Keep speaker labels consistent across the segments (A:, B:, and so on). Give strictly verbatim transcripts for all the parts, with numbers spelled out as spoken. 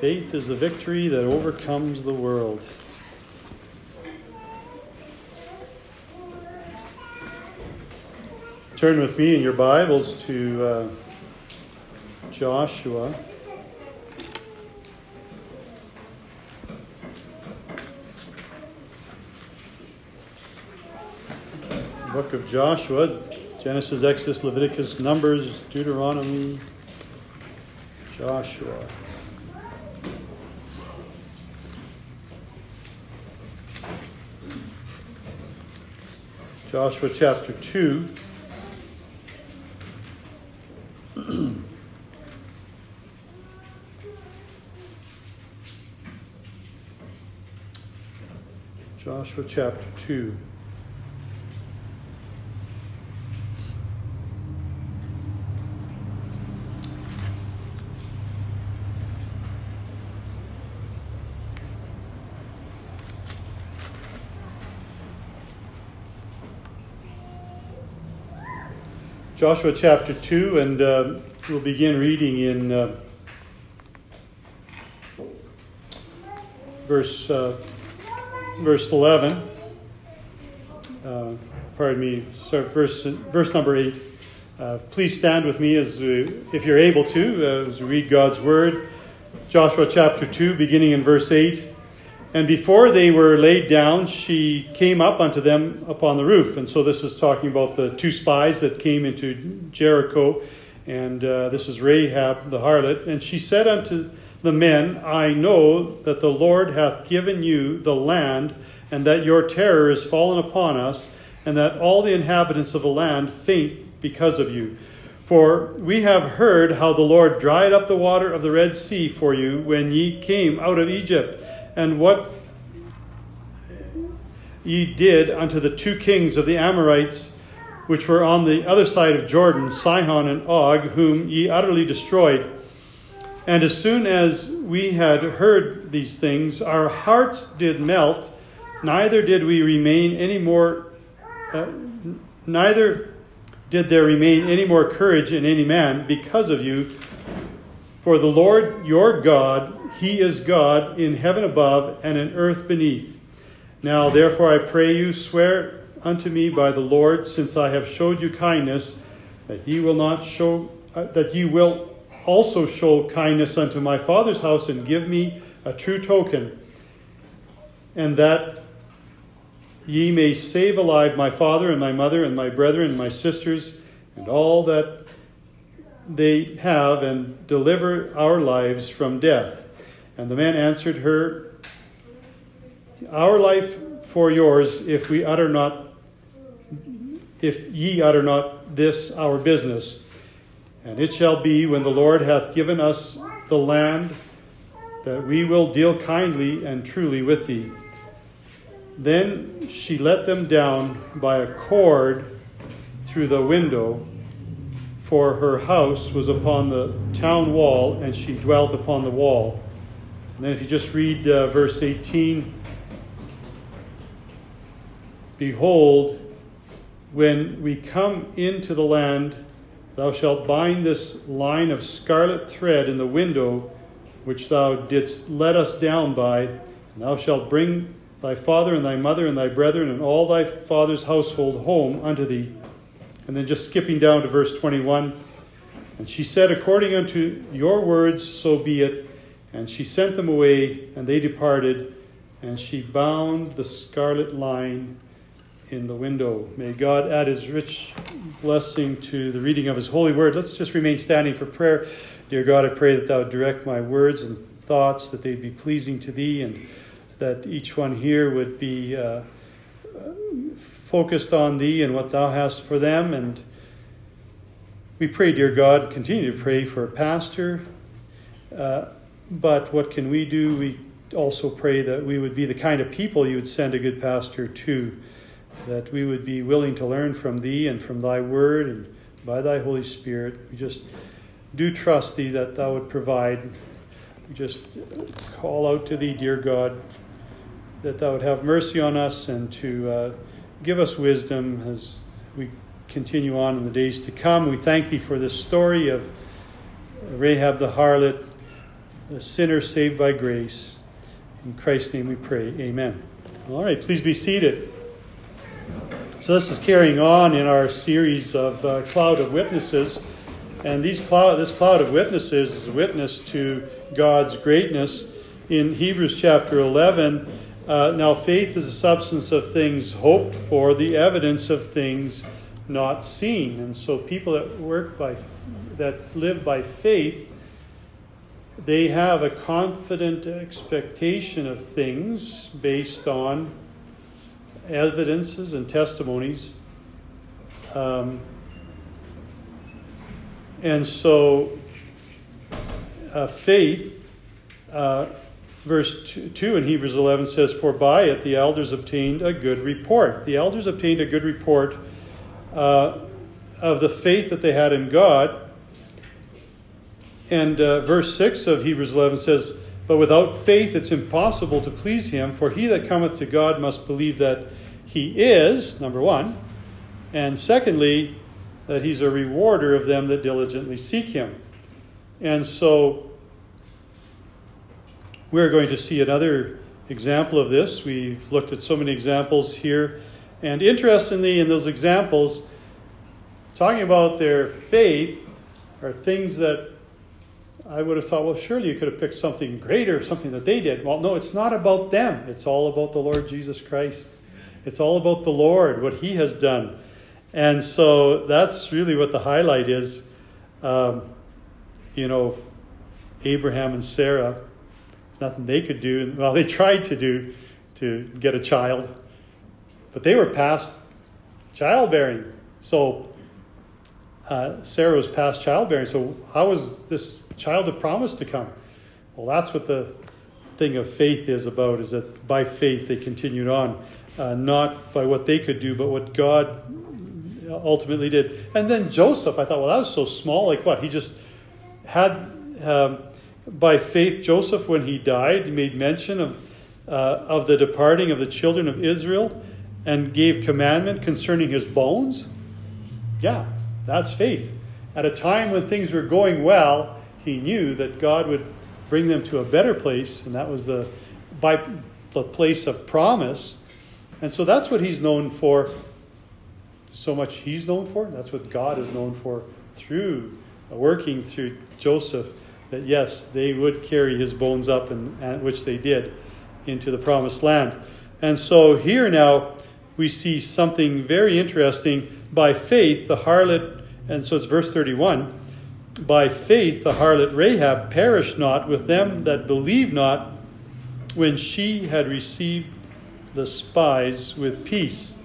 A: Faith is the victory that overcomes the world. Turn with me in your Bibles to uh, Joshua. Book of Joshua, Genesis, Exodus, Leviticus, Numbers, Deuteronomy, Joshua. Joshua chapter two. Joshua chapter two. Joshua chapter two, and uh, we'll begin reading in uh, verse uh, verse eleven. Uh, pardon me, sorry, verse verse number eight. Uh, please stand with me as we, if you're able to, uh, as we read God's word. Joshua chapter two, beginning in verse eight. And before they were laid down, she came up unto them upon the roof. And so this is talking about the two spies that came into Jericho. And uh, this is Rahab the harlot. And she said unto the men, I know that the Lord hath given you the land, and that your terror is fallen upon us, and that all the inhabitants of the land faint because of you. For we have heard how the Lord dried up the water of the Red Sea for you when ye came out of Egypt, and what ye did unto the two kings of the Amorites, which were on the other side of Jordan, Sihon and Og, whom ye utterly destroyed. And as soon as we had heard these things, our hearts did melt, neither did we remain any more, uh, neither did there remain any more courage in any man because of you. For the Lord your God, He is God in heaven above and in earth beneath. Now therefore I pray you, swear unto me by the Lord, since I have showed you kindness, that ye will not show, uh, that ye will also show kindness unto my father's house, and give me a true token, and that ye may save alive my father and my mother and my brethren and my sisters and all that they have, and deliver our lives from death. And the men answered her, Our life for yours, if we utter not, if ye utter not this our business. And it shall be, when the Lord hath given us the land, that we will deal kindly and truly with thee. Then she let them down by a cord through the window, for her house was upon the town wall, and she dwelt upon the wall. And then if you just read uh, verse eighteen, Behold, when we come into the land, thou shalt bind this line of scarlet thread in the window which thou didst let us down by, and thou shalt bring thy father and thy mother and thy brethren and all thy father's household home unto thee. And then just skipping down to verse twenty-one, And she said, According unto your words, so be it. And she sent them away, and they departed, and she bound the scarlet line in the window. May God add His rich blessing to the reading of His holy word. Let's just remain standing for prayer. Dear God, I pray that Thou would direct my words and thoughts, that they'd be pleasing to Thee, and that each one here would be uh, focused on Thee and what Thou hast for them. And we pray, dear God, continue to pray for a pastor. Uh, but what can we do? We also pray that we would be the kind of people You would send a good pastor to, that we would be willing to learn from Thee and from Thy word and by Thy Holy Spirit. We just do trust Thee that Thou would provide. We just call out to Thee, dear God, that Thou would have mercy on us and to uh, give us wisdom as we continue on in the days to come. We thank Thee for this story of Rahab the harlot, the sinner saved by grace. In Christ's name we pray. Amen. All right, please be seated. So this is carrying on in our series of uh, Cloud of Witnesses. And these cloud, this cloud of witnesses is a witness to God's greatness. In Hebrews chapter eleven, uh, now faith is the substance of things hoped for, the evidence of things not seen. And so people that work by, that live by faith, they have a confident expectation of things based on evidences and testimonies. Um, and so uh, faith, uh, verse two, two in Hebrews eleven says, "For by it the elders obtained a good report." The elders obtained a good report uh, of the faith that they had in God. And uh, verse six of Hebrews eleven says, "But without faith it's impossible to please him, for he that cometh to God must believe that he is," number one, and secondly, that he's a rewarder of them that diligently seek him. And so we're going to see another example of this. We've looked at so many examples here. And interestingly, in those examples, talking about their faith are things that I would have thought, well, surely you could have picked something greater, something that they did. Well, no, it's not about them. It's all about the Lord Jesus Christ. It's all about the Lord, what he has done. And so that's really what the highlight is. Um, you know, Abraham and Sarah, there's nothing they could do. Well, they tried to do to get a child, but they were past childbearing. So uh, Sarah was past childbearing. So how was this child of promise to come? Well, that's what the thing of faith is about, is that by faith they continued on, uh, not by what they could do, but what God ultimately did. And then Joseph, I thought, well, that was so small. Like what? He just had, um, by faith, Joseph, when he died, he made mention of, uh, of the departing of the children of Israel and gave commandment concerning his bones. Yeah, that's faith. At a time when things were going well, he knew that God would bring them to a better place, and that was the, by the place of promise. And so that's what he's known for. So much he's known for. That's what God is known for through, uh, working through Joseph, that yes, they would carry his bones up, and, and which they did, into the promised land. And so here now we see something very interesting. By faith, the harlot, and so it's verse thirty-one, by faith the harlot Rahab perished not with them that believed not, when she had received the spies with peace.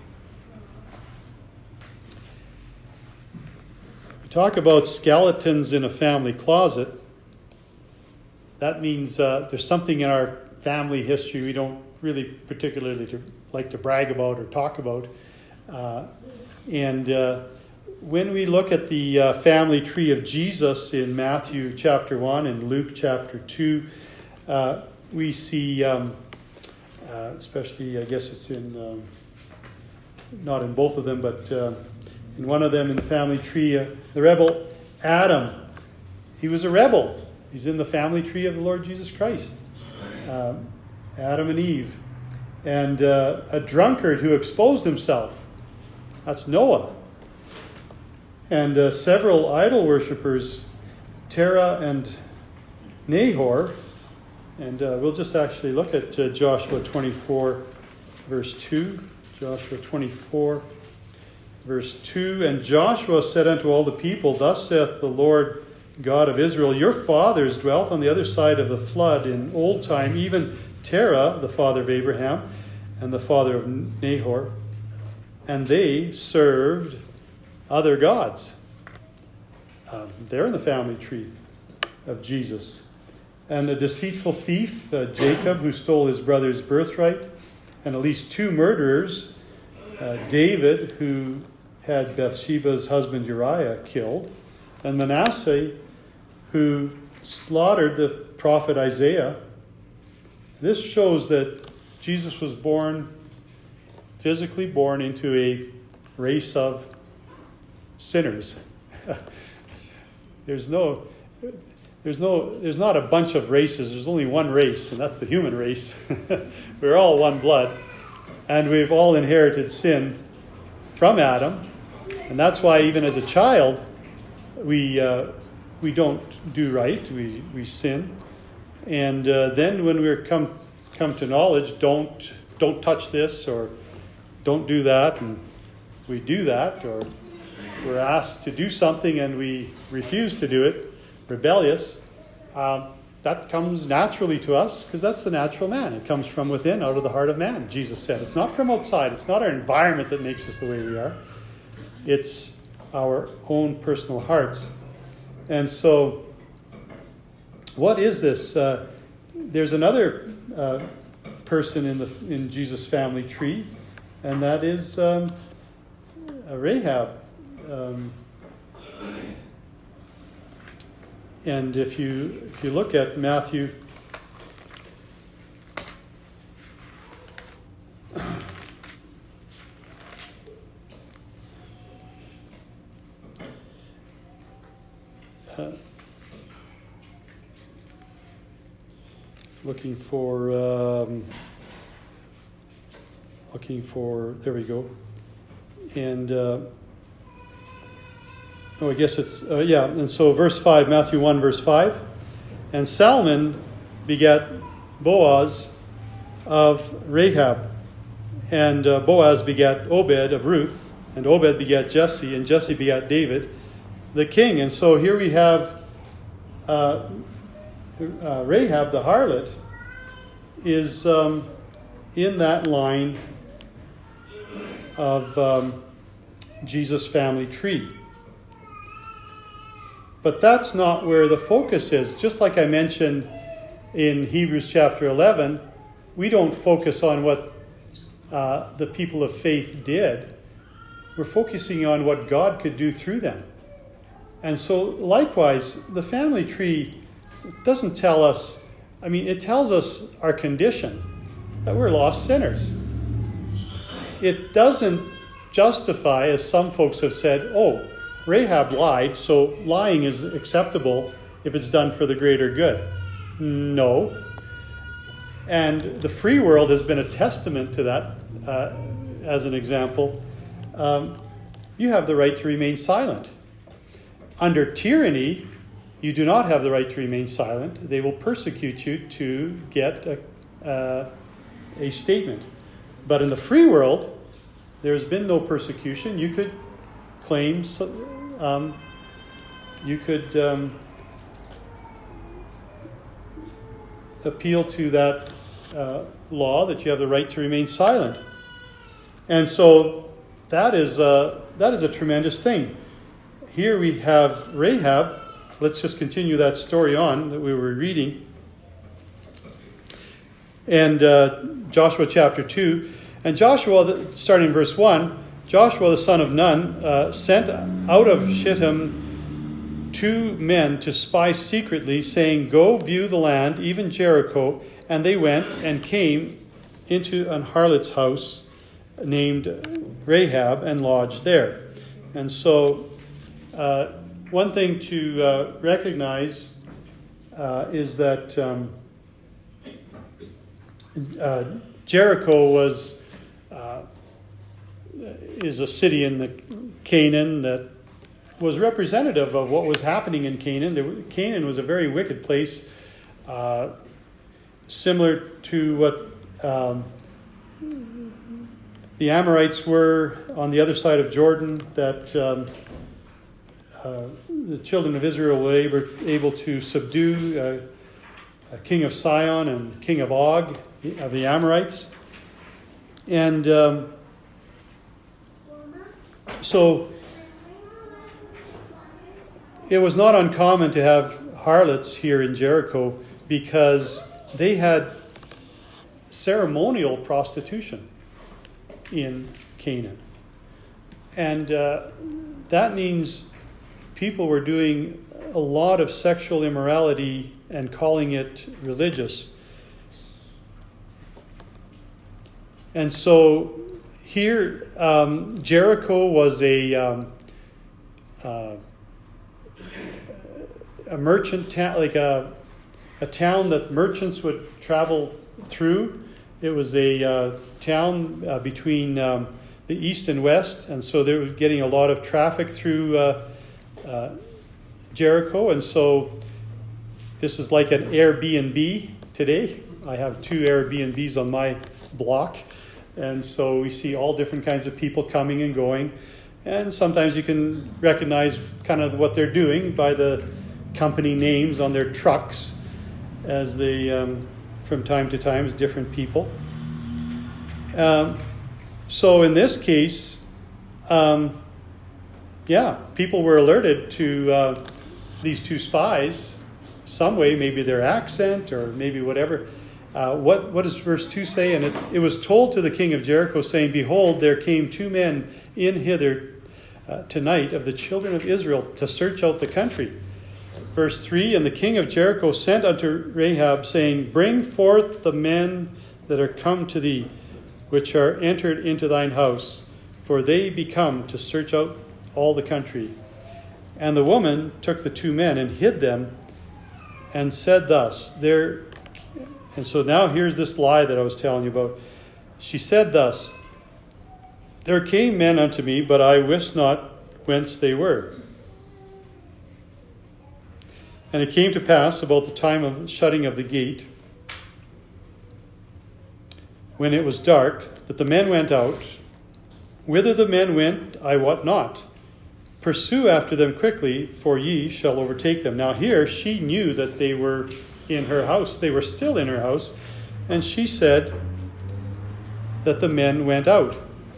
A: We talk about skeletons in a family closet. That means uh, there's something in our family history we don't really particularly to, like to brag about or talk about. Uh, and uh, when we look at the uh, family tree of Jesus in Matthew chapter one and Luke chapter two, uh, we see, um, uh, especially, I guess it's in, um, not in both of them, but uh, in one of them in the family tree, uh, the rebel Adam. He was a rebel. He's in the family tree of the Lord Jesus Christ. Um, Adam and Eve. And uh, a drunkard who exposed himself. That's Noah. And uh, several idol worshippers, Terah and Nahor. And uh, we'll just actually look at uh, Joshua twenty-four, verse two. Joshua twenty-four, verse two. And Joshua said unto all the people, Thus saith the Lord God of Israel, Your fathers dwelt on the other side of the flood in old time, even Terah, the father of Abraham, and the father of Nahor, and they served other gods. Um, they're in the family tree of Jesus. And a deceitful thief, uh, Jacob, who stole his brother's birthright, and at least two murderers, uh, David, who had Bathsheba's husband Uriah killed, and Manasseh, who slaughtered the prophet Isaiah. This shows that Jesus was born, physically born into a race of sinners. There's no, there's no, there's not a bunch of races. There's only one race, and that's the human race. We're all one blood, and we've all inherited sin from Adam, and that's why even as a child, we uh, we don't do right. We we sin, and uh, then when we come come to knowledge, don't don't touch this or don't do that, and we do that, or we're asked to do something and we refuse to do it, rebellious. Um, that comes naturally to us because that's the natural man. It comes from within, out of the heart of man, Jesus said. It's not from outside. It's not our environment that makes us the way we are. It's our own personal hearts. And so, what is this? Uh, there's another uh, person in the in Jesus' family tree, and that is um, Rahab. Um, and if you if you look at Matthew, uh, looking for um, looking for there we go, and. Uh, Oh, I guess it's, uh, yeah, and so verse five, Matthew one, verse five. And Salmon begat Boaz of Rahab, and uh, Boaz begat Obed of Ruth, and Obed begat Jesse, and Jesse begat David, the king. And so here we have uh, uh, Rahab, the harlot, is um, in that line of um, Jesus' family tree. But that's not where the focus is. Just like I mentioned in Hebrews chapter eleven, we don't focus on what uh, the people of faith did. We're focusing on what God could do through them. And so likewise, the family tree doesn't tell us, I mean, it tells us our condition, that we're lost sinners. It doesn't justify, as some folks have said, oh, Rahab lied, so lying is acceptable if it's done for the greater good. No. And the free world has been a testament to that, uh, as an example. Um, you have the right to remain silent. Under tyranny, you do not have the right to remain silent. They will persecute you to get a, uh, a statement. But in the free world, there's been no persecution. You could claim... Um, you could um, appeal to that uh, law that you have the right to remain silent. And so that is a, that is a tremendous thing. Here we have Rahab. Let's just continue that story on that we were reading. And uh, Joshua chapter two. And Joshua, starting in verse one, Joshua the son of Nun uh, sent out of Shittim two men to spy secretly, saying, "Go view the land, even Jericho." And they went and came into an harlot's house named Rahab and lodged there. And so uh, one thing to uh, recognize uh, is that um, uh, Jericho was... Uh, is a city in the Canaan that was representative of what was happening in Canaan. There, Canaan was a very wicked place, uh, similar to what um, the Amorites were on the other side of Jordan, that um, uh, the children of Israel were able, able to subdue uh, a king of Sihon and king of Og, of the Amorites. And... Um, So it was not uncommon to have harlots here in Jericho because they had ceremonial prostitution in Canaan. And uh, that means people were doing a lot of sexual immorality and calling it religious. And so here, um, Jericho was a um, uh, a merchant town, like a, a town that merchants would travel through. It was a uh, town uh, between um, the east and west, and so they were getting a lot of traffic through uh, uh, Jericho, and so this is like an Airbnb today. I have two Airbnbs on my block, and so we see all different kinds of people coming and going, and sometimes you can recognize kind of what they're doing by the company names on their trucks, as they um, from time to time as different people. Um, so in this case, um, yeah, people were alerted to uh, these two spies, some way, maybe their accent or maybe whatever. Uh, what, what does verse two say? And it, it was told to the king of Jericho, saying, Behold, there came two men in hither uh, tonight of the children of Israel to search out the country. Verse three, And the king of Jericho sent unto Rahab, saying, Bring forth the men that are come to thee, which are entered into thine house, for they be come to search out all the country. And the woman took the two men and hid them, and said thus, there, and so now here's this lie that I was telling you about. She said thus, There came men unto me, but I wist not whence they were. And it came to pass about the time of the shutting of the gate, when it was dark, that the men went out. Whither the men went, I wot not. Pursue after them quickly, for ye shall overtake them. Now here she knew that they were in her house. They were still in her house. And she said that the men went out.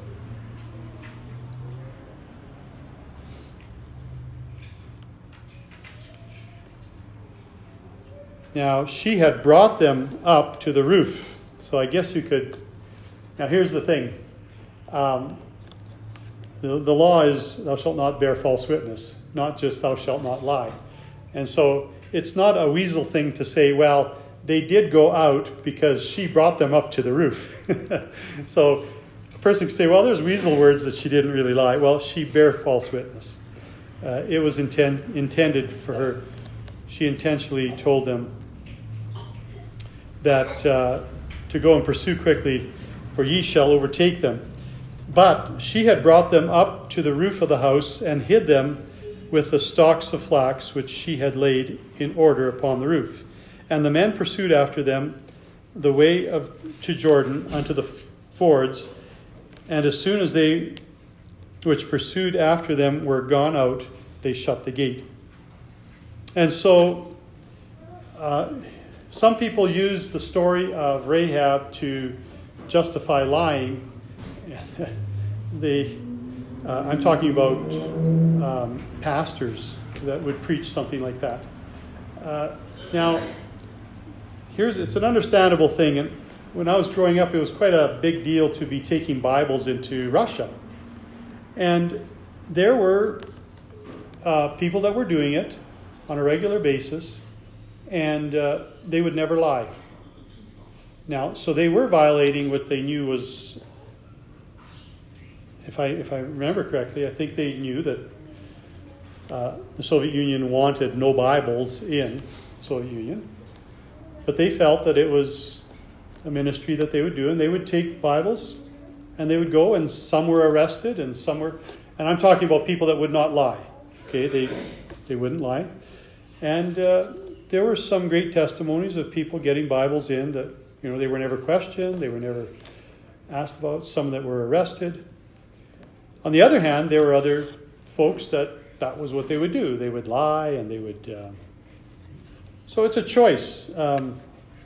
A: Now she had brought them up to the roof. So I guess you could... Now here's the thing. Um, the, the law is thou shalt not bear false witness, not just thou shalt not lie. And so it's not a weasel thing to say, well, they did go out because she brought them up to the roof. So a person could say, well, there's weasel words that she didn't really lie. Well, she bare false witness. Uh, it was intend, intended for her. She intentionally told them that... Uh, to go and pursue quickly, for ye shall overtake them. But she had brought them up to the roof of the house, and hid them with the stalks of flax which she had laid in order upon the roof. And the men pursued after them the way of to Jordan unto the fords, and as soon as they which pursued after them were gone out, they shut the gate. And so uh, some people use the story of Rahab to justify lying. they, uh, I'm talking about um, pastors that would preach something like that. Uh, now, here's it's an understandable thing. And when I was growing up, it was quite a big deal to be taking Bibles into Russia. And there were uh, people that were doing it on a regular basis. And uh, they would never lie. Now, so they were violating what they knew was, if I if I remember correctly, I think they knew that uh, the Soviet Union wanted no Bibles in the Soviet Union. But they felt that it was a ministry that they would do, and they would take Bibles, and they would go, and some were arrested, and some were, and I'm talking about people that would not lie. Okay, they they wouldn't lie. And... Uh, There were some great testimonies of people getting Bibles in that, you know, they were never questioned, they were never asked about, some that were arrested. On the other hand, there were other folks that that was what they would do. They would lie and they would... Uh... So it's a choice. Um,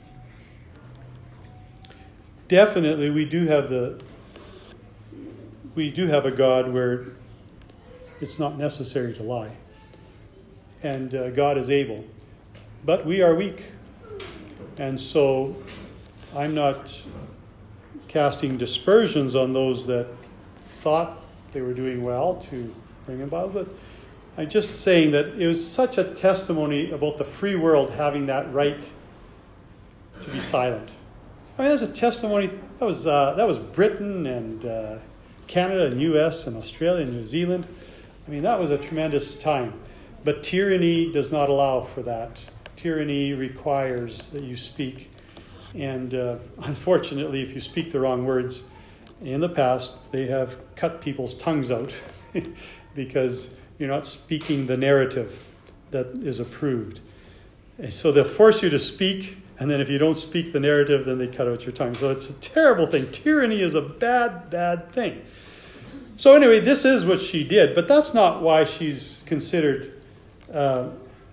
A: definitely we do have the... We do have a God where it's not necessary to lie. And uh, God is able. But we are weak. And so I'm not casting dispersions on those that thought they were doing well to bring in Bible, but I'm just saying that it was such a testimony about the free world having that right to be silent. I mean, that's a testimony. That was uh, that was Britain and uh, Canada and U S and Australia and New Zealand. I mean, that was a tremendous time. But tyranny does not allow for that. Tyranny requires that you speak. And uh, unfortunately, if you speak the wrong words, in the past, they have cut people's tongues out because you're not speaking the narrative that is approved. And so they'll force you to speak, and then if you don't speak the narrative, then they cut out your tongue. So it's a terrible thing. Tyranny is a bad, bad thing. So anyway, this is what she did, but that's not why she's considered uh,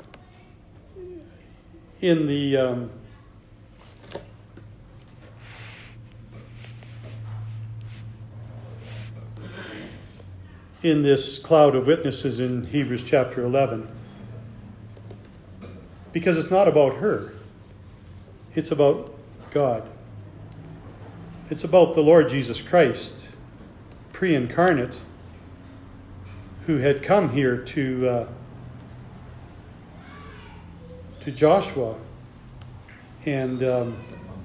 A: in the... Um, in this cloud of witnesses in Hebrews chapter eleven. Because it's not about her. It's about God. It's about the Lord Jesus Christ, pre-incarnate, who had come here to uh, to Joshua and um,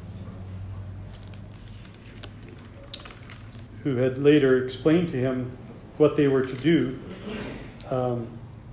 A: who had later explained to him what they were to do um,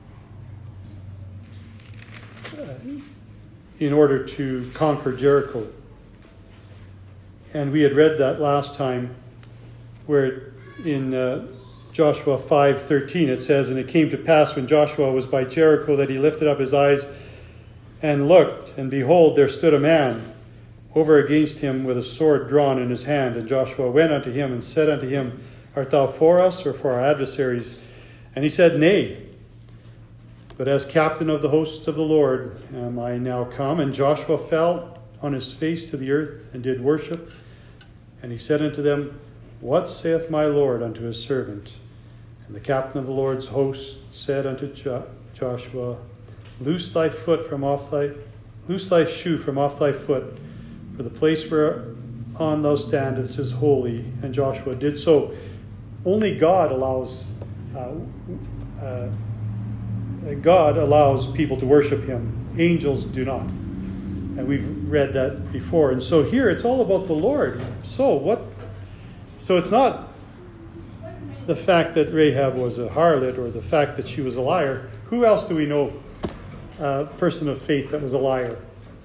A: in order to conquer Jericho. And we had read that last time where in uh, Joshua five thirteen it says, "And it came to pass when Joshua was by Jericho that he lifted up his eyes and looked, and behold, there stood a man over against him with a sword drawn in his hand. And Joshua went unto him and said unto him, Art thou for us or for our adversaries? And he said, Nay, but as captain of the hosts of the Lord am I now come. And Joshua fell on his face to the earth and did worship. And he said unto them, What saith my Lord unto his servant? And the captain of the Lord's host said unto jo- Joshua, Loose thy foot from off thy, loose thy shoe from off thy foot, for the place whereon thou standest is holy. And Joshua did so. Only God allows uh, uh, God allows people to worship him. Angels do not. And we've read that before. And so here it's all about the Lord. So what? So it's not the fact that Rahab was a harlot or the fact that she was a liar. Who else do we know, a uh, person of faith that was a liar?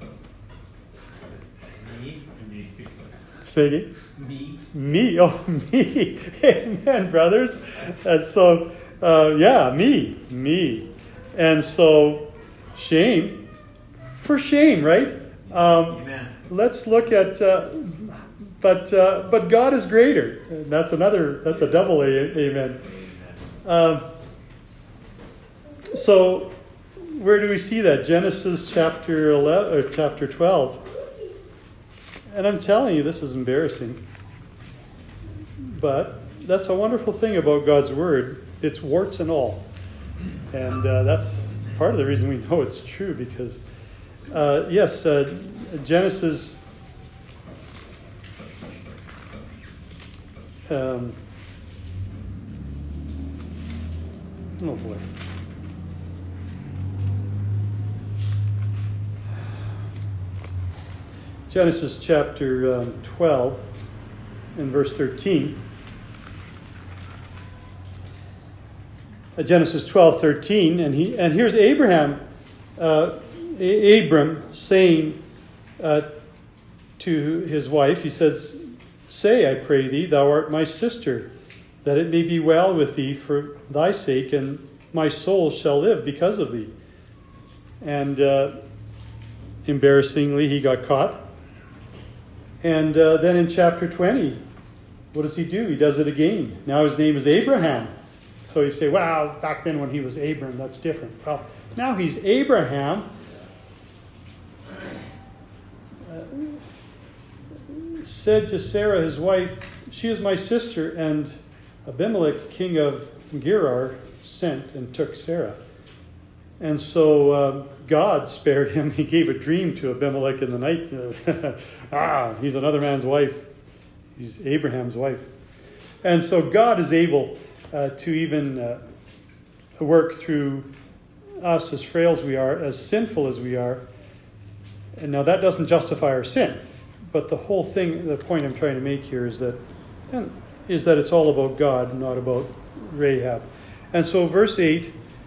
B: Me.
A: Say again?
B: Me.
A: Me. Oh, me. Amen, brothers. And so, uh, yeah, me. Me. And so, shame. For shame, right? Um,
B: Amen.
A: Let's look at, uh, but uh, but God is greater. And that's another, that's a double a, amen. Um, so, where do we see that? Genesis chapter eleven, or chapter twelve. And I'm telling you, this is embarrassing. But that's a wonderful thing about God's Word. It's warts and all. And uh, that's part of the reason we know it's true, because, uh, yes, uh, Genesis um, oh boy. Genesis chapter um, twelve and verse thirteen. Uh, Genesis twelve, thirteen, and he and here's Abraham, uh, A- Abram saying uh, to his wife, he says, Say, I pray thee, thou art my sister, that it may be well with thee for thy sake, and my soul shall live because of thee. And uh, embarrassingly, he got caught. And uh, then in chapter twenty, what does he do? He does it again. Now his name is Abraham. So you say, wow, back then when he was Abram, that's different. Well, now he's Abraham. Uh, said to Sarah, his wife, She is my sister. And Abimelech, king of Gerar, sent and took Sarah. And so uh, God spared him. He gave a dream to Abimelech in the night. Uh, ah, he's another man's wife. He's Abraham's wife. And so God is able uh, to even uh, work through us, as frail as we are, as sinful as we are. And now that doesn't justify our sin. But the whole thing, the point I'm trying to make here is that, is that it's all about God, not about Rahab. And so verse eight,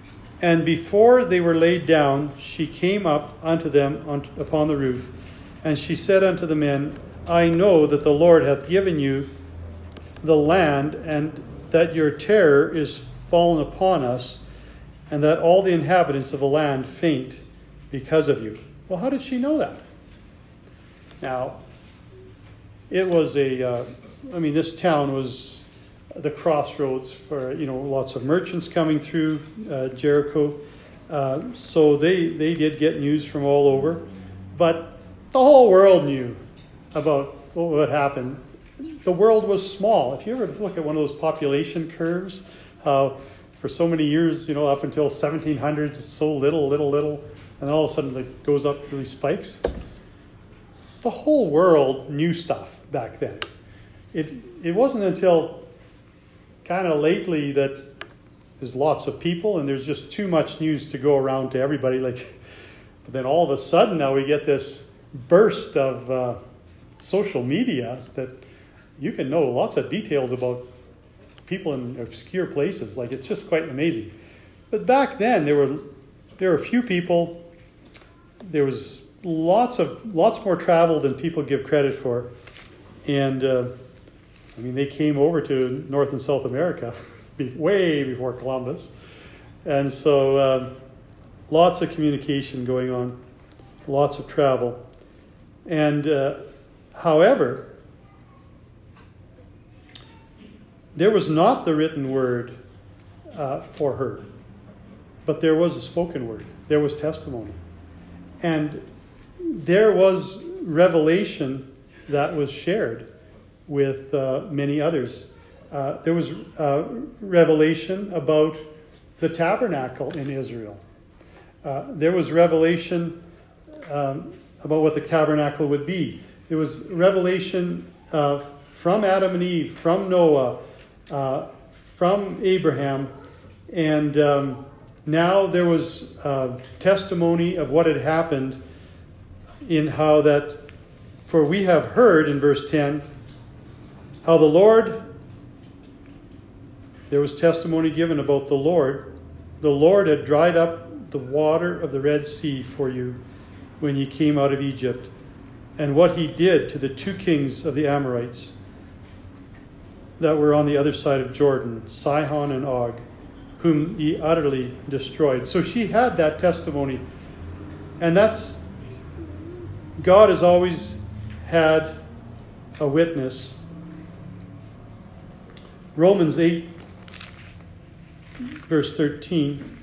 A: And before they were laid down, she came up unto them on, upon the roof, and she said unto the men, I know that the Lord hath given you the land, and that your terror is fallen upon us, and that all the inhabitants of the land faint because of you. Well, how did she know that? Now, it was a, uh, I mean, this town was the crossroads for, you know, lots of merchants coming through uh, Jericho. Uh, so they, they did get news from all over. But the whole world knew about what would happen. The world was small. If you ever look at one of those population curves, how for so many years, you know, up until seventeen hundreds, it's so little, little, little, and then all of a sudden it goes up, really spikes. The whole world knew stuff back then. It it wasn't until kind of lately that there's lots of people and there's just too much news to go around to everybody. Like, but then all of a sudden now we get this burst of uh, social media that you can know lots of details about people in obscure places. Like, it's just quite amazing. But back then there were there were a few people. There was lots of lots more travel than people give credit for, and uh, I mean they came over to North and South America way before Columbus, and so uh, lots of communication going on, lots of travel, and uh, however, there was not the written word uh, for her, but there was a spoken word. There was testimony, and there was revelation that was shared with uh, many others. Uh, there was uh, revelation about the tabernacle in Israel. Uh, there was revelation um, about what the tabernacle would be. There was revelation uh, from Adam and Eve, from Noah, uh, from Abraham, and um, now there was uh, testimony of what had happened in how that, for we have heard, in verse ten, how the Lord, there was testimony given about the Lord. The Lord had dried up the water of the Red Sea for you when ye came out of Egypt, and what he did to the two kings of the Amorites that were on the other side of Jordan, Sihon and Og, whom ye utterly destroyed. So she had that testimony, and that's, God has always had a witness. Romans eight, verse thirteen.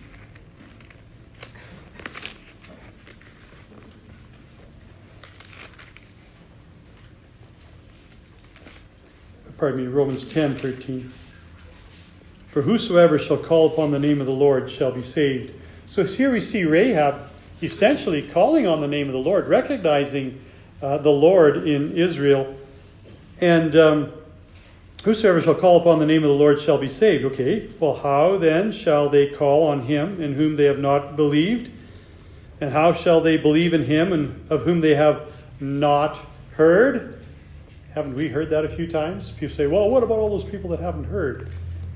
A: Pardon me, Romans ten, thirteen. For whosoever shall call upon the name of the Lord shall be saved. So here we see Rahab essentially calling on the name of the Lord, recognizing uh, the Lord in Israel. And um, whosoever shall call upon the name of the Lord shall be saved. Okay, well, how then shall they call on him in whom they have not believed? And how shall they believe in him and of whom they have not heard? Haven't we heard that a few times? People say, well, what about all those people that haven't heard?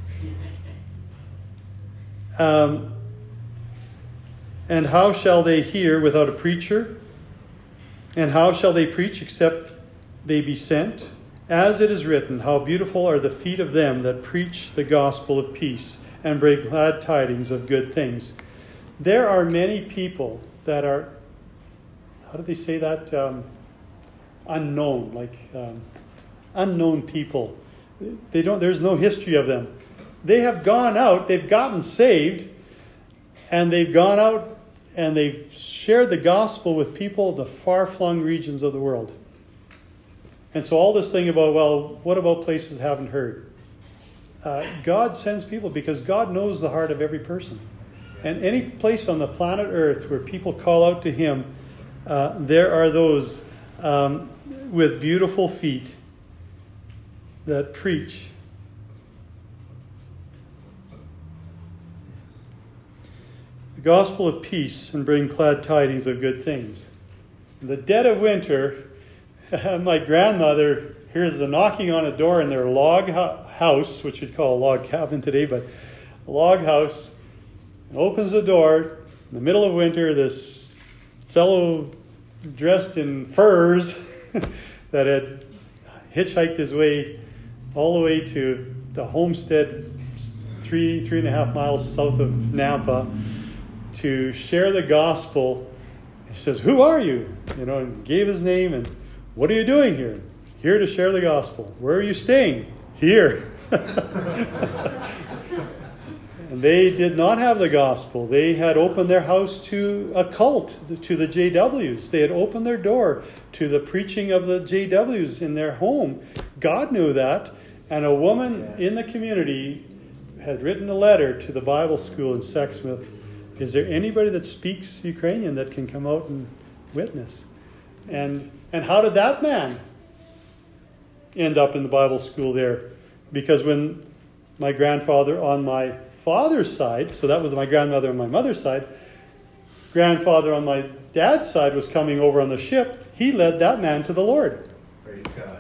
A: Um, and how shall they hear without a preacher? And how shall they preach except they be sent? As it is written, how beautiful are the feet of them that preach the gospel of peace and bring glad tidings of good things. There are many people that are, how do they say that? Um, unknown, like um, unknown people. They don't. There's no history of them. They have gone out, they've gotten saved, and they've gone out and they've shared the gospel with people in the far-flung regions of the world. And so all this thing about, well, what about places that haven't heard? Uh, God sends people because God knows the heart of every person. And any place on the planet Earth where people call out to him, uh, there are those um, with beautiful feet that preach. The gospel of peace and bring glad tidings of good things. In the dead of winter, my grandmother hears a knocking on a door in their log house, which we'd call a log cabin today, but a log house. Opens the door. In the middle of winter, this fellow dressed in furs that had hitchhiked his way all the way to the homestead three, three and a half miles south of Nampa to share the gospel. He says, "Who are you?" You know, and gave his name and, "What are you doing here?" "Here to share the gospel." "Where are you staying?" "Here." And they did not have the gospel. They had opened their house to a cult, to the J Ws. They had opened their door to the preaching of the J Ws in their home. God knew that. And a woman in the community had written a letter to the Bible school in Sexsmith. "Is there anybody that speaks Ukrainian that can come out and witness?" And and how did that man end up in the Bible school there? Because when my grandfather on my father's side, so that was my grandmother on my mother's side, grandfather on my dad's side was coming over on the ship, he led that man to the Lord.
B: Praise God.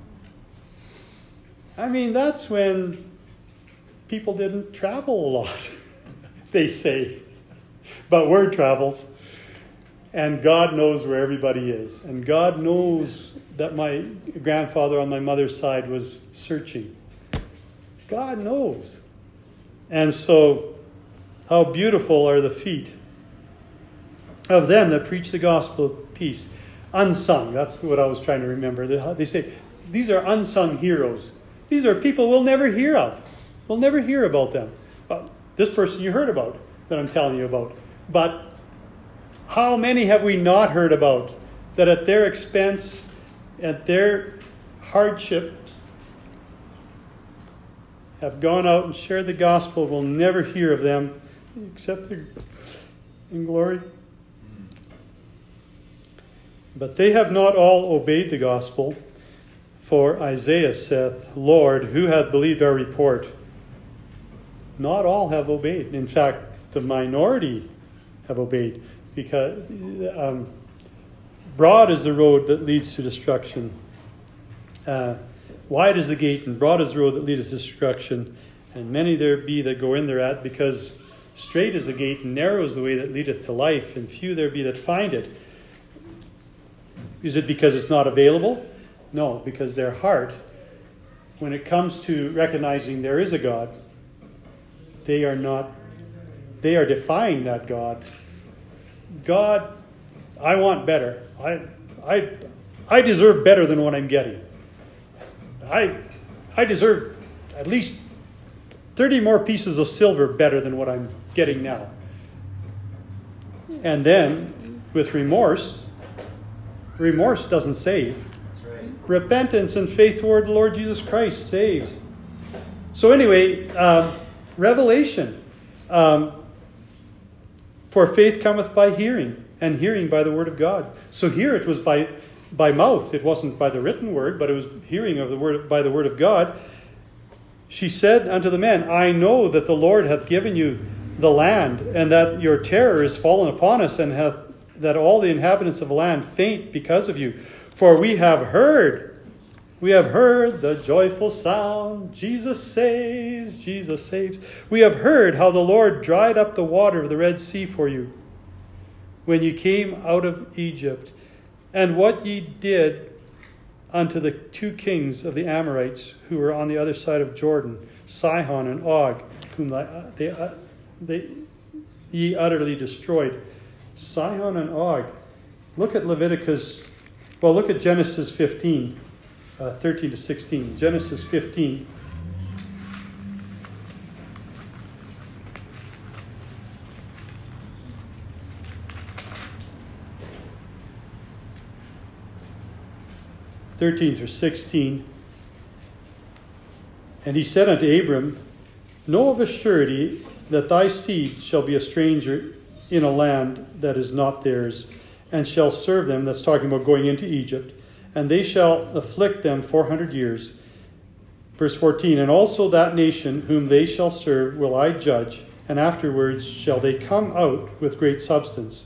A: I mean, that's when people didn't travel a lot, they say. But word travels. And God knows where everybody is. And God knows that my grandfather on my mother's side was searching. God knows. And so, how beautiful are the feet of them that preach the gospel of peace. Unsung, that's what I was trying to remember. They say, these are unsung heroes. These are people we'll never hear of. We'll never hear about them. Uh, this person you heard about, that I'm telling you about. But how many have we not heard about that at their expense, at their hardship, have gone out and shared the gospel? We'll never hear of them except in glory. But they have not all obeyed the gospel. For Isaiah saith, "Lord, who hath believed our report?" Not all have obeyed. In fact, the minority have obeyed. Because um, broad is the road that leads to destruction. Uh, wide is the gate, and broad is the road that leadeth to destruction. And many there be that go in thereat, because straight is the gate, and narrow is the way that leadeth to life, and few there be that find it. Is it because it's not available? No, because their heart, when it comes to recognizing there is a God, they are not, they are defying that God. God, I want better. I, I, I deserve better than what I'm getting. I, I deserve at least thirty more pieces of silver better than what I'm getting now. And then, with remorse, remorse doesn't save.
B: That's right.
A: Repentance and faith toward the Lord Jesus Christ saves. So anyway, um, revelation. Um, For faith cometh by hearing, and hearing by the word of God. So here it was by by mouth. It wasn't by the written word, but it was hearing of the word by the word of God. She said unto the men, "I know that the Lord hath given you the land, and that your terror is fallen upon us, and hath that all the inhabitants of the land faint because of you. For we have heard, we have heard the joyful sound, Jesus saves, Jesus saves. We have heard how the Lord dried up the water of the Red Sea for you when you came out of Egypt, and what ye did unto the two kings of the Amorites who were on the other side of Jordan, Sihon and Og, whom they, they, they ye utterly destroyed." Sihon and Og. Look at Leviticus, well, look at Genesis fifteen. Uh, thirteen to sixteen. Genesis fifteen. thirteen through sixteen. "And he said unto Abram, Know of a surety that thy seed shall be a stranger in a land that is not theirs, and shall serve them," that's talking about going into Egypt, "and they shall afflict them four hundred years. Verse fourteen, "And also that nation whom they shall serve will I judge, and afterwards shall they come out with great substance.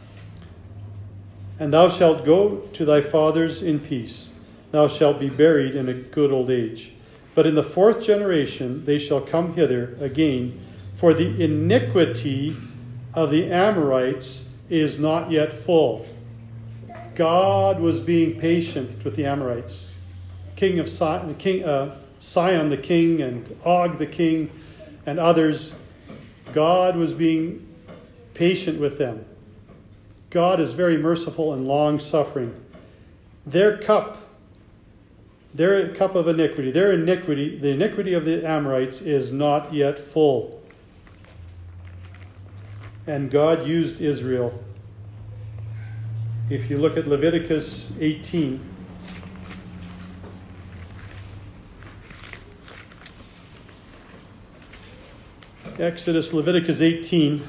A: And thou shalt go to thy fathers in peace. Thou shalt be buried in a good old age. But in the fourth generation they shall come hither again, for the iniquity of the Amorites is not yet full. God was being patient with the Amorites. King of Sion, the king, uh, Sihon the king, and Og the king, and others. God was being patient with them. God is very merciful and long-suffering. Their cup, their cup of iniquity, their iniquity, the iniquity of the Amorites is not yet full. And God used Israel. If you look at Leviticus eighteen, Exodus, Leviticus eighteen.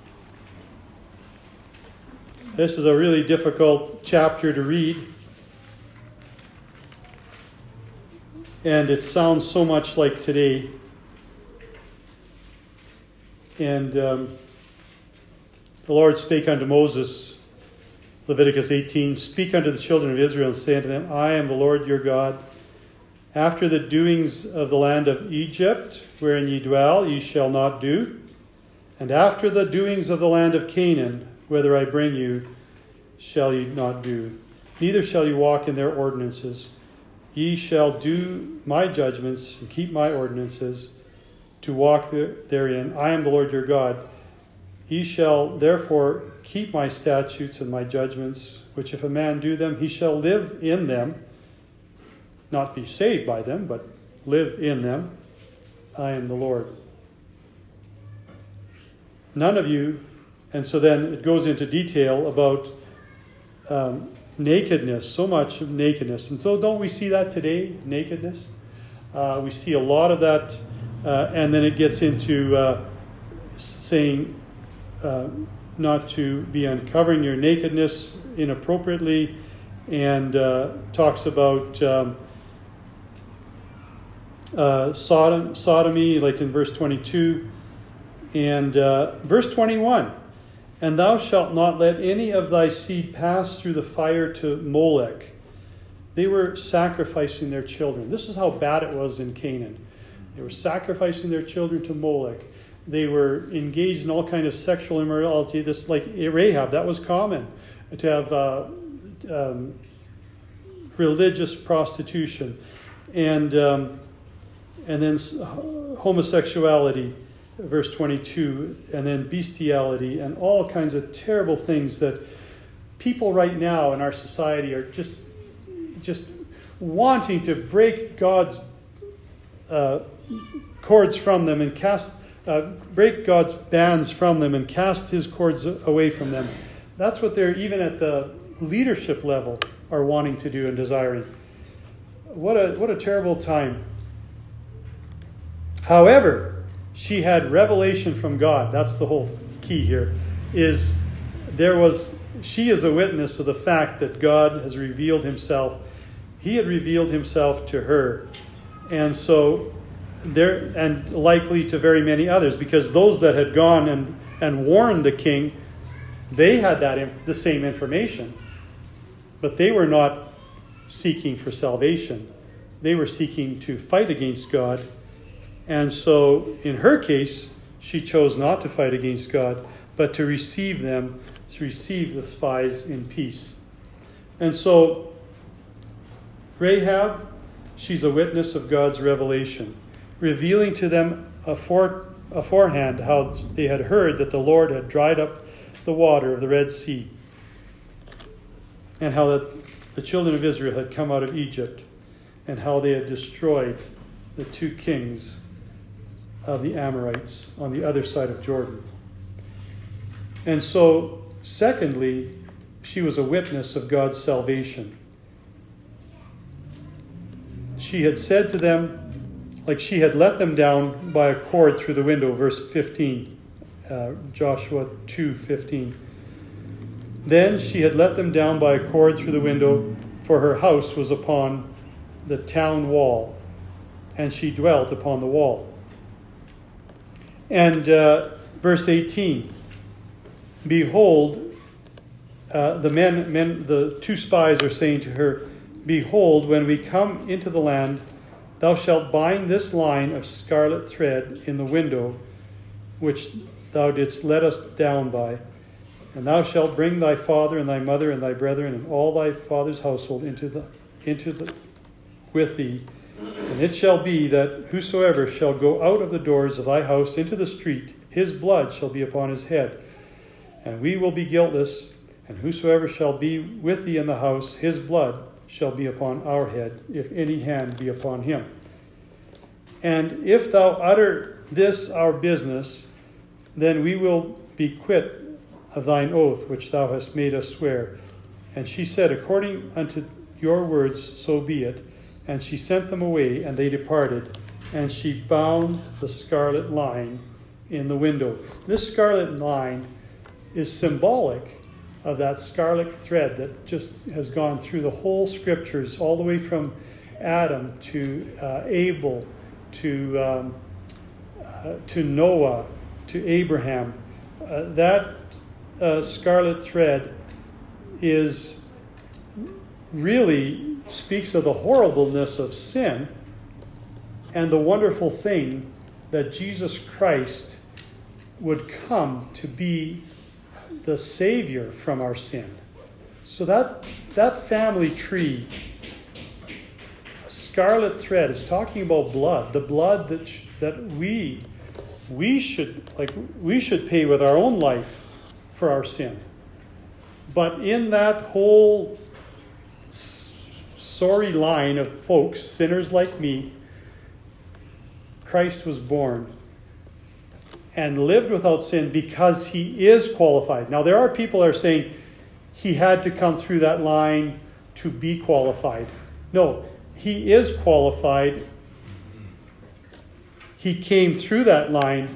A: This is a really difficult chapter to read. And it sounds so much like today. And um, the Lord spake unto Moses, Leviticus eighteen, speak unto the children of Israel, and say unto them, I am the Lord your God. After the doings of the land of Egypt, wherein ye dwell, ye shall not do. And after the doings of the land of Canaan, whither I bring you, shall ye not do. Neither shall ye walk in their ordinances. Ye shall do my judgments and keep my ordinances, to walk therein. I am the Lord your God. Ye shall therefore keep my statutes and my judgments, which if a man do them, he shall live in them, not be saved by them, but live in them. I am the Lord. None of you, and so then it goes into detail about um, nakedness, so much of nakedness. And so don't we see that today, nakedness? Uh, we see a lot of that, uh, and then it gets into uh, saying uh, not to be uncovering your nakedness inappropriately, and uh, talks about um, uh, Sodom, sodomy, like in verse twenty-two, and uh, verse twenty-one. And thou shalt not let any of thy seed pass through the fire to Molech. They were sacrificing their children. This is how bad it was in Canaan. They were sacrificing their children to Molech. They were engaged in all kind of sexual immorality. This, like Rahab, that was common, to have uh, um, religious prostitution, and um, and then homosexuality. Verse twenty-two, and then bestiality, and all kinds of terrible things that people right now in our society are just just wanting to break God's uh, cords from them and cast uh, break God's bands from them and cast his cords away from them. That's what they're, even at the leadership level, are wanting to do and desiring. What a what a terrible time. However, she had revelation from God. That's the whole key here. Is there was she is a witness of the fact that God has revealed himself. He had revealed himself to her. And so there, and likely to very many others, because those that had gone and, and warned the king, they had that the same information. But they were not seeking for salvation. They were seeking to fight against God. And so, in her case, she chose not to fight against God, but to receive them, to receive the spies in peace. And so, Rahab, she's a witness of God's revelation, revealing to them afore, aforehand how they had heard that the Lord had dried up the water of the Red Sea, and how that the children of Israel had come out of Egypt, and how they had destroyed the two kings of the Amorites on the other side of Jordan. And so, secondly, she was a witness of God's salvation. She had said to them, like she had let them down by a cord through the window, verse fifteen, uh, Joshua two fifteen. Then she had let them down by a cord through the window, for her house was upon the town wall, and she dwelt upon the wall. And uh, verse eighteen, behold, uh, the men, men, the two spies are saying to her, behold, when we come into the land, thou shalt bind this line of scarlet thread in the window which thou didst let us down by. And thou shalt bring thy father and thy mother and thy brethren and all thy father's household into the into the with thee. And it shall be that whosoever shall go out of the doors of thy house into the street, his blood shall be upon his head. And we will be guiltless, and whosoever shall be with thee in the house, his blood shall be upon our head, if any hand be upon him. And if thou utter this our business, then we will be quit of thine oath which thou hast made us swear. And she said, according unto your words, so be it. And she sent them away, and they departed. And she bound the scarlet line in the window. This scarlet line is symbolic of that scarlet thread that just has gone through the whole scriptures, all the way from Adam to uh, Abel, to um, uh, to Noah, to Abraham. Uh, that uh, scarlet thread is really speaks of the horribleness of sin and the wonderful thing that Jesus Christ would come to be the Savior from our sin. So that that family tree, a scarlet thread, is talking about blood, the blood that sh- that we we should like we should pay with our own life for our sin. But in that whole s- sorry line of folks, sinners like me, Christ was born and lived without sin because he is qualified. Now, there are people that are saying he had to come through that line to be qualified. No, he is qualified. He came through that line.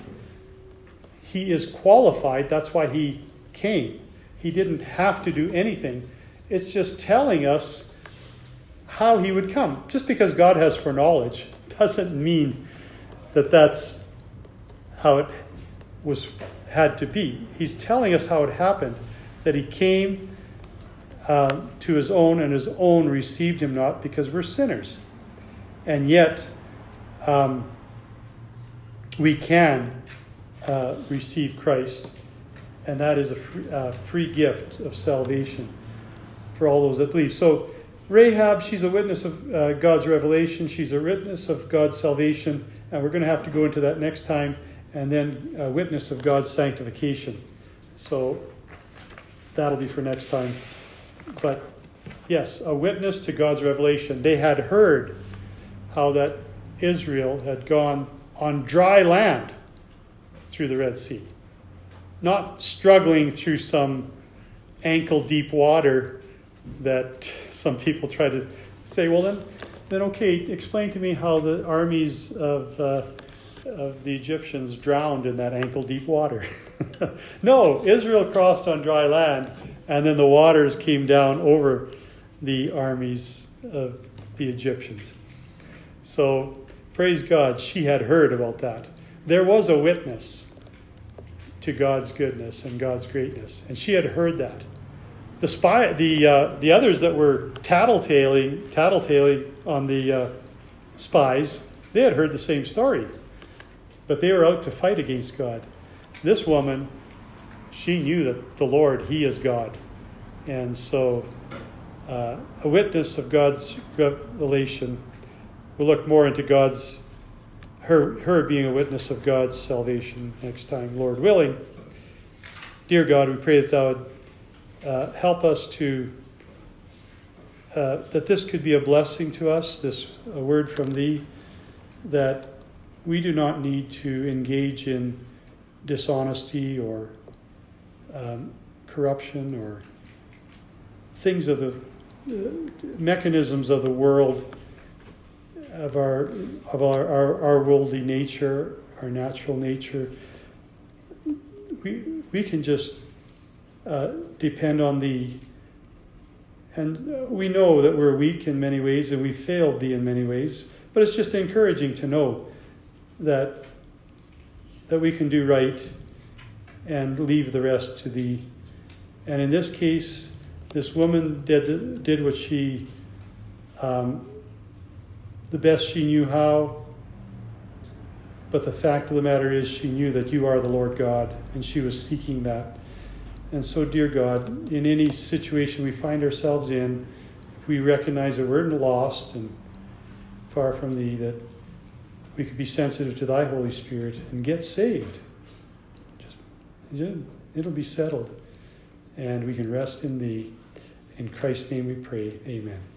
A: He is qualified. That's why he came. He didn't have to do anything. It's just telling us how he would come. Just because God has foreknowledge doesn't mean that that's how it was had to be. He's telling us how it happened, that he came uh, to his own, and his own received him not, because we're sinners. And yet, um, we can uh, receive Christ, and that is a free, uh, free gift of salvation for all those that believe. So Rahab, she's a witness of uh, God's revelation. She's a witness of God's salvation, and we're going to have to go into that next time. And then a witness of God's sanctification. So that'll be for next time. But yes, a witness to God's revelation. They had heard how that Israel had gone on dry land through the Red Sea. Not struggling through some ankle-deep water that some people try to say, well then, then okay, explain to me how the armies of... Uh, of the Egyptians drowned in that ankle-deep water. No, Israel crossed on dry land, and then the waters came down over the armies of the Egyptians. So, praise God, she had heard about that. There was a witness to God's goodness and God's greatness, and she had heard that. The spy, the uh, the others that were tattletaling, tattletaling on the uh, spies, they had heard the same story. But they were out to fight against God. This woman, she knew that the Lord, he is God. And so uh, a witness of God's revelation. We'll look more into God's, her, her being a witness of God's salvation next time, Lord willing. Dear God, we pray that thou would uh, help us to, uh, that this could be a blessing to us, this a word from thee, that we do not need to engage in dishonesty or um, corruption or things of the uh, mechanisms of the world, of our of our, our, our worldly nature, our natural nature. We we can just uh, depend on thee. And we know that we're weak in many ways and we failed thee in many ways, but it's just encouraging to know that that we can do right and leave the rest to thee. And in this case, this woman did did what she, um, the best she knew how, But the fact of the matter is, she knew that you are the Lord God, and she was seeking that. And so, dear God, in any situation we find ourselves in, if we recognize that we're lost and far from Thee, that we could be sensitive to Thy Holy Spirit and get saved. Just, it'll be settled. And we can rest in Thee. In Christ's name we pray. Amen.